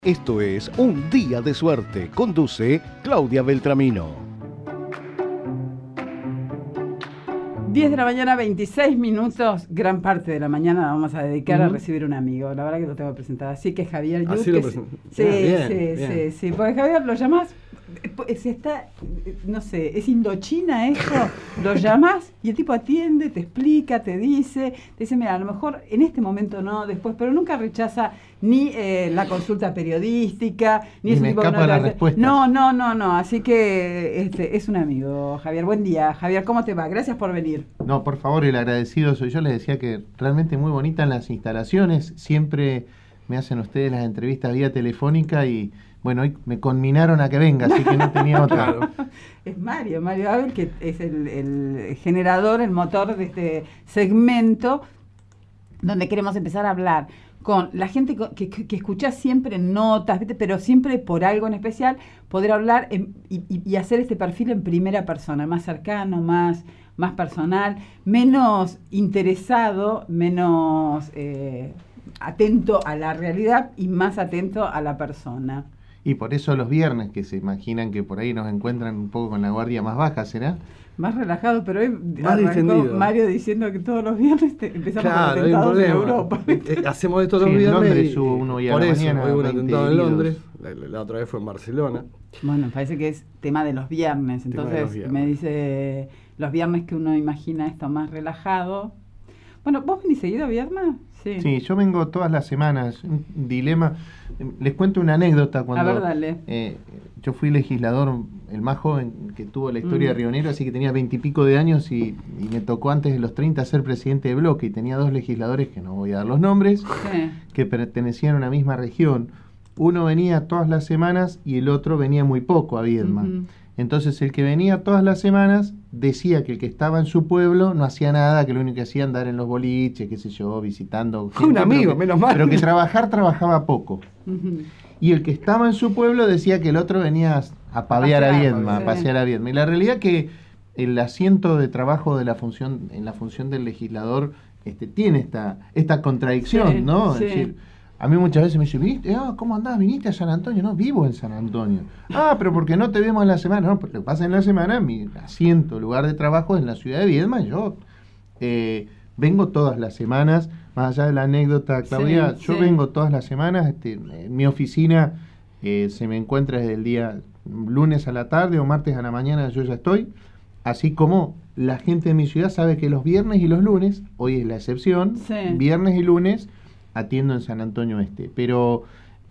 Esto es Un Día de Suerte. Conduce Claudia Beltramino. 10 de la mañana, 26 minutos. Gran parte de la mañana la vamos a dedicar a recibir un amigo. La verdad que lo tengo que presentar. Así que Javier Yuc. Así lo presento. Sí. Porque Javier lo llamás. Se está, no sé, es Indochina esto. Lo llamás y el tipo atiende, te explica, te dice, mira, a lo mejor en este momento no, después, pero nunca rechaza ni la consulta periodística, ni ese tipo de respuesta. No. Así que es un amigo, Javier. Buen día, Javier. ¿Cómo te va? Gracias por venir. No, por favor, el agradecido soy yo. Les decía que realmente muy bonitas las instalaciones. Siempre me hacen ustedes las entrevistas vía telefónica y bueno, hoy me conminaron a que venga, así que no tenía otra. Claro. Es Mario Abel, que es el generador, el motor de este segmento, donde queremos empezar a hablar con la gente que escucha siempre notas, ¿viste? Pero siempre por algo en especial, poder hablar y hacer este perfil en primera persona, más cercano, más personal, menos interesado, menos atento a la realidad y más atento a la persona. Y por eso los viernes, que se imaginan que por ahí nos encuentran un poco con la guardia más baja, ¿será? Más relajado, pero hoy más arrancó distendido. Mario diciendo que todos los viernes empezamos con Claro, atentados en Europa. Hacemos esto los viernes. En Londres hubo uno y a la mañana. Hoy hubo un atentado en Londres, la otra vez fue en Barcelona. Bueno, parece que es tema de los viernes. Entonces me dice, los viernes que uno imagina esto más relajado. Bueno, ¿vos venís seguido viernes? Sí, yo vengo todas las semanas. Un dilema. Les cuento una anécdota. Cuando a ver, dale. Yo fui legislador, el más joven que tuvo la historia de Río Negro, así que tenía 20 y pico de años y me tocó antes de los 30 ser presidente de bloque. Y tenía dos legisladores, que no voy a dar los nombres, que pertenecían a una misma región. Uno venía todas las semanas y el otro venía muy poco a Viedma. Entonces el que venía todas las semanas decía que el que estaba en su pueblo no hacía nada, que lo único que hacía andar en los boliches, qué sé yo, visitando gente, un amigo, menos mal. Pero que trabajaba poco. Y el que estaba en su pueblo decía que el otro venía a pasear a Viedma. Y la realidad que el asiento de trabajo de en la función del legislador tiene esta contradicción, ¿no? Sí. Es decir, a mí muchas veces me dicen, ¿viniste? ¿Cómo andás? ¿Viniste a San Antonio? No, vivo en San Antonio. Pero porque no te vemos en la semana. No, porque lo que pasa en la semana, mi asiento, lugar de trabajo es en la ciudad de Viedma. Yo vengo todas las semanas, más allá de la anécdota, Claudia, yo vengo todas las semanas. En mi oficina se me encuentra desde el día lunes a la tarde o martes a la mañana, yo ya estoy. Así como la gente de mi ciudad sabe que los viernes y los lunes, hoy es la excepción, viernes y lunes, atiendo en San Antonio Este, pero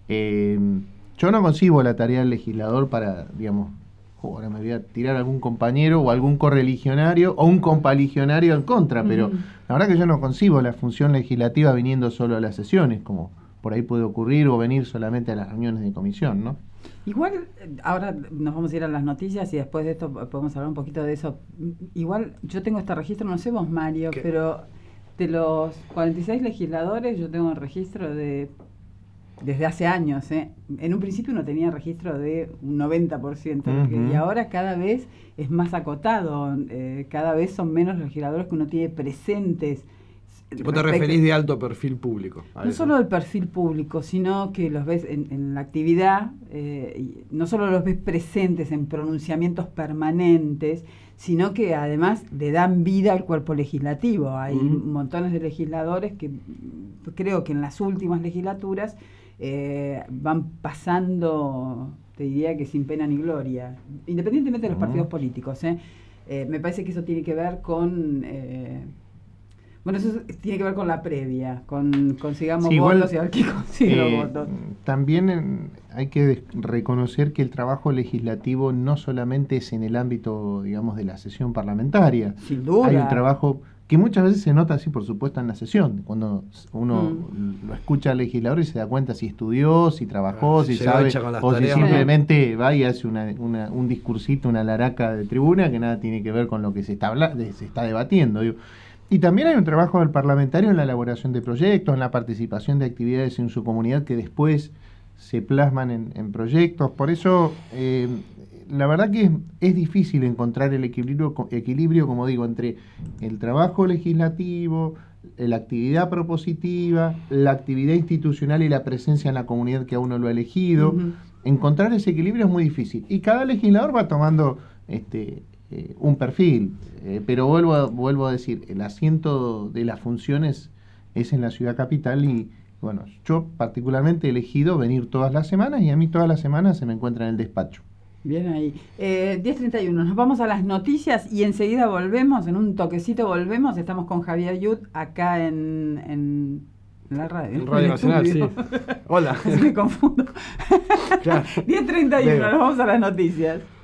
yo no concibo la tarea del legislador para, digamos, ahora me voy a tirar algún compañero o algún correligionario o un compaligionario en contra, pero la verdad que yo no concibo la función legislativa viniendo solo a las sesiones, como por ahí puede ocurrir, o venir solamente a las reuniones de comisión, ¿no? Igual, ahora nos vamos a ir a las noticias y después de esto podemos hablar un poquito de eso. Igual yo tengo este registro, no sé vos, Mario, pero de los 46 legisladores yo tengo el registro desde hace años. En un principio uno tenía registro de un 90%, y ahora cada vez es más acotado, cada vez son menos los legisladores que uno tiene presentes. ¿Vos te referís de alto perfil público? No solo del perfil público, sino que los ves en la actividad, no solo los ves presentes en pronunciamientos permanentes, sino que además le dan vida al cuerpo legislativo. Hay montones de legisladores que creo que en las últimas legislaturas van pasando, te diría que sin pena ni gloria, independientemente de los partidos políticos. Me parece que eso tiene que ver con... eso tiene que ver con la previa, con consigamos votos y a ver quién consigue los votos. También hay que reconocer que el trabajo legislativo no solamente es en el ámbito, digamos, de la sesión parlamentaria. Sin duda. Hay un trabajo que muchas veces se nota, así por supuesto, en la sesión, cuando uno lo escucha al legislador y se da cuenta si estudió, si trabajó, si sabe, o si simplemente va y hace un discursito, una laraca de tribuna que nada tiene que ver con lo que se está debatiendo, digo. Y también hay un trabajo del parlamentario en la elaboración de proyectos, en la participación de actividades en su comunidad que después se plasman en proyectos. Por eso, la verdad que es difícil encontrar el equilibrio, como digo, entre el trabajo legislativo, la actividad propositiva, la actividad institucional y la presencia en la comunidad que a uno lo ha elegido. Encontrar ese equilibrio es muy difícil. Y cada legislador va tomando un perfil. Pero vuelvo a decir, el asiento de las funciones es en la ciudad capital y, bueno, yo particularmente he elegido venir todas las semanas y a mí todas las semanas se me encuentra en el despacho. Bien ahí. 10:31, nos vamos a las noticias y enseguida volvemos, en un toquecito volvemos, estamos con Javier Yud acá en la radio. En Radio Nacional, sí. Hola. Me confundo. Claro. 10:31, nos vamos a las noticias.